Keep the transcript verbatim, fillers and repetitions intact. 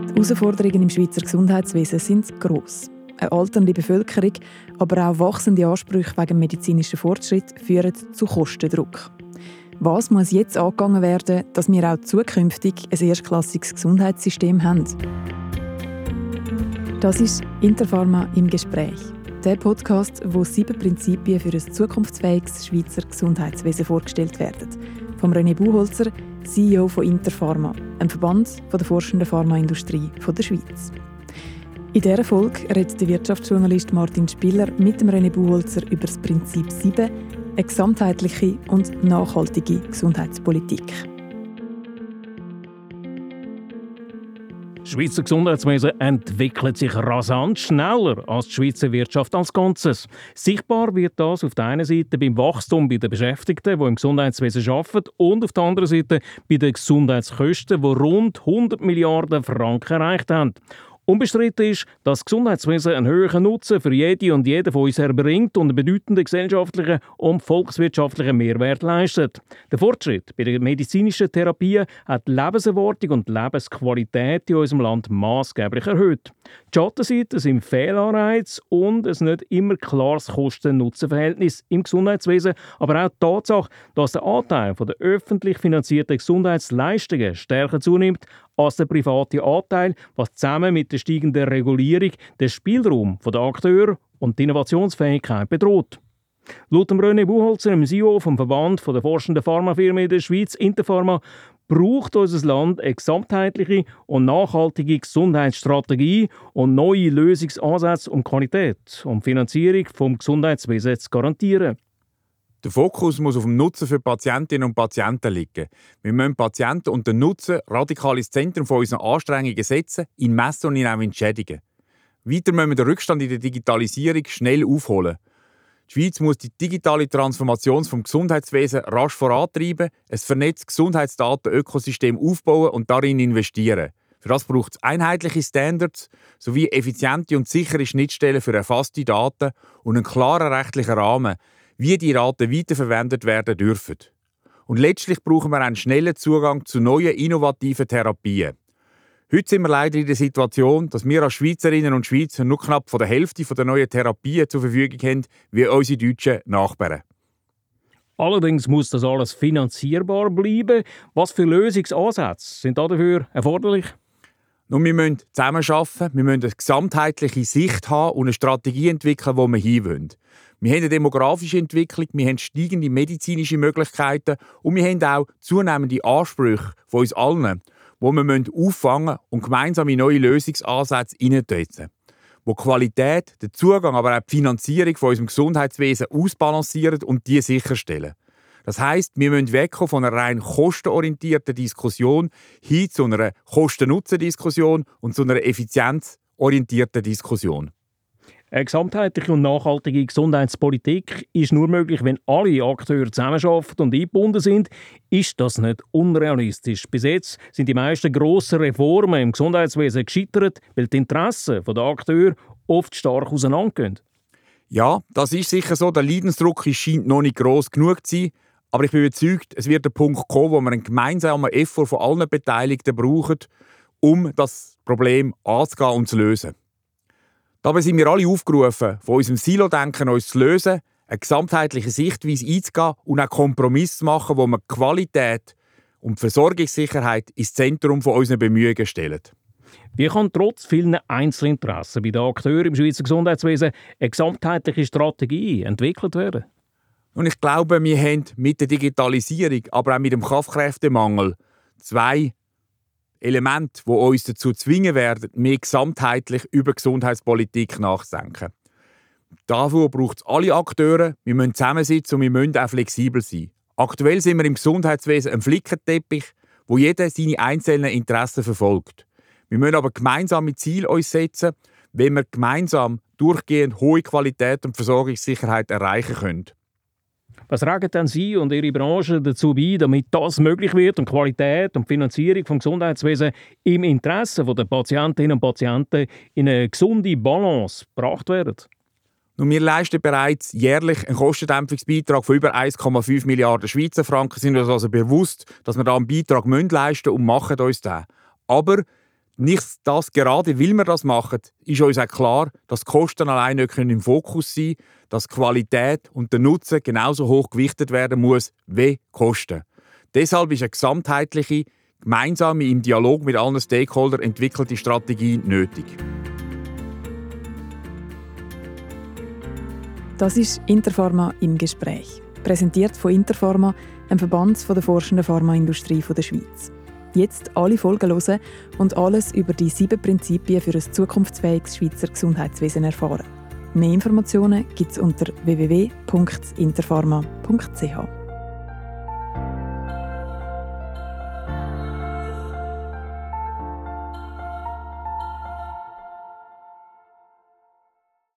Die Herausforderungen im Schweizer Gesundheitswesen sind gross. Eine alternde Bevölkerung, aber auch wachsende Ansprüche wegen medizinischer Fortschritt führen zu Kostendruck. Was muss jetzt angegangen werden, dass wir auch zukünftig ein erstklassiges Gesundheitssystem haben? Das ist Interpharma im Gespräch. Der Podcast, wo sieben Prinzipien für ein zukunftsfähiges Schweizer Gesundheitswesen vorgestellt werden. Von René Buchholzer, C E O von Interpharma, einem Verband der forschenden Pharmaindustrie der Schweiz. In dieser Folge redet der Wirtschaftsjournalist Martin Spiller mit dem René Buchholzer über das Prinzip sieben, eine gesamtheitliche und nachhaltige Gesundheitspolitik. Das Schweizer Gesundheitswesen entwickelt sich rasant schneller als die Schweizer Wirtschaft als Ganzes. Sichtbar wird das auf der einen Seite beim Wachstum bei den Beschäftigten, die im Gesundheitswesen arbeiten, und auf der anderen Seite bei den Gesundheitskosten, die rund hundert Milliarden Franken erreicht haben. Unbestritten ist, dass das Gesundheitswesen einen höheren Nutzen für jede und jeden von uns erbringt und einen bedeutenden gesellschaftlichen und volkswirtschaftlichen Mehrwert leistet. Der Fortschritt bei den medizinischen Therapien hat die Lebenserwartung und die Lebensqualität in unserem Land maßgeblich erhöht. Die Schattenseiten sind Fehlanreize und ein nicht immer klares Kosten-Nutzen-Verhältnis im Gesundheitswesen, aber auch die Tatsache, dass der Anteil der öffentlich finanzierten Gesundheitsleistungen stärker zunimmt als der private Anteil, was zusammen mit der steigenden Regulierung den Spielraum der Akteure und die Innovationsfähigkeit bedroht. Laut René Buchholzer, dem C E O vom Verband der forschenden Pharmafirmen in der Schweiz, Interpharma, braucht unser Land eine gesamtheitliche und nachhaltige Gesundheitsstrategie und neue Lösungsansätze, um Qualität und Finanzierung des Gesundheitswesens zu garantieren. Der Fokus muss auf dem Nutzen für Patientinnen und Patienten liegen. Wir müssen Patienten und den Nutzen radikal ins Zentrum von unseren Anstrengungen setzen, ihn messen und ihn auch entschädigen. Weiter müssen wir den Rückstand in der Digitalisierung schnell aufholen. Die Schweiz muss die digitale Transformation vom Gesundheitswesen rasch vorantreiben, ein vernetztes Gesundheitsdatenökosystem aufbauen und darin investieren. Für das braucht es einheitliche Standards sowie effiziente und sichere Schnittstellen für erfasste Daten und einen klaren rechtlichen Rahmen, wie die Daten weiterverwendet werden dürfen. Und letztlich brauchen wir einen schnellen Zugang zu neuen, innovativen Therapien. Heute sind wir leider in der Situation, dass wir als Schweizerinnen und Schweizer nur knapp von der Hälfte der neuen Therapien zur Verfügung haben, wie unsere deutschen Nachbarn. Allerdings muss das alles finanzierbar bleiben. Was für Lösungsansätze sind dafür erforderlich? Nun, wir müssen zusammenarbeiten, wir müssen eine gesamtheitliche Sicht haben und eine Strategie entwickeln, wo wir hinwollen. Wir haben eine demografische Entwicklung, wir haben steigende medizinische Möglichkeiten und wir haben auch zunehmende Ansprüche von uns allen, die wir auffangen und gemeinsam in neue Lösungsansätze hineinsetzen, die die Qualität, den Zugang, aber auch die Finanzierung von unserem Gesundheitswesen ausbalancieren und die sicherstellen. Das heisst, wir müssen wegkommen von einer rein kostenorientierten Diskussion hin zu einer Kosten-Nutzen-Diskussion und zu einer effizienzorientierten Diskussion. Eine gesamtheitliche und nachhaltige Gesundheitspolitik ist nur möglich, wenn alle Akteure zusammenarbeiten und eingebunden sind. Ist das nicht unrealistisch? Bis jetzt sind die meisten grossen Reformen im Gesundheitswesen gescheitert, weil die Interessen der Akteure oft stark auseinandergehen. Ja, das ist sicher so. Der Leidensdruck scheint noch nicht gross genug zu sein. Aber ich bin überzeugt, es wird der Punkt kommen, wo wir einen gemeinsamen Effort von allen Beteiligten brauchen, um das Problem anzugehen und zu lösen. Dabei sind wir alle aufgerufen, von unserem Silo-Denken uns zu lösen, eine gesamtheitliche Sichtweise einzugehen und einen Kompromiss zu machen, wo wir die Qualität und die Versorgungssicherheit ins Zentrum von unseren Bemühungen stellen. Wie kann trotz vielen Einzelinteressen bei den Akteuren im Schweizer Gesundheitswesen eine gesamtheitliche Strategie entwickelt werden? Und ich glaube, wir haben mit der Digitalisierung, aber auch mit dem Fachkräftemangel zwei Elemente, die uns dazu zwingen werden, mehr gesamtheitlich über Gesundheitspolitik nachzudenken. Dafür braucht es alle Akteure, wir müssen zusammensitzen und wir müssen auch flexibel sein. Aktuell sind wir im Gesundheitswesen ein Flickenteppich, wo jeder seine einzelnen Interessen verfolgt. Wir müssen aber gemeinsame Ziele uns setzen, wenn wir gemeinsam durchgehend hohe Qualität und Versorgungssicherheit erreichen können. Was tragen denn Sie und Ihre Branche dazu bei, damit das möglich wird und Qualität und Finanzierung des Gesundheitswesens im Interesse der Patientinnen und Patienten in eine gesunde Balance gebracht werden? Nun, wir leisten bereits jährlich einen Kostendämpfungsbeitrag von über eins Komma fünf Milliarden Schweizer Franken. Wir sind uns also bewusst, dass wir da einen Beitrag leisten müssen und machen uns den. Aber nicht das, gerade weil wir das machen, ist uns auch klar, dass die Kosten allein nicht im Fokus sein können, dass die Qualität und der Nutzen genauso hoch gewichtet werden muss wie die Kosten. Deshalb ist eine gesamtheitliche, gemeinsame, im Dialog mit allen Stakeholdern entwickelte Strategie nötig. Das ist Interpharma im Gespräch. Präsentiert von Interpharma, einem Verband der forschenden Pharmaindustrie der Schweiz. Jetzt alle Folgen hören und alles über die sieben Prinzipien für ein zukunftsfähiges Schweizer Gesundheitswesen erfahren. Mehr Informationen gibt es unter w w w punkt interpharma punkt c h.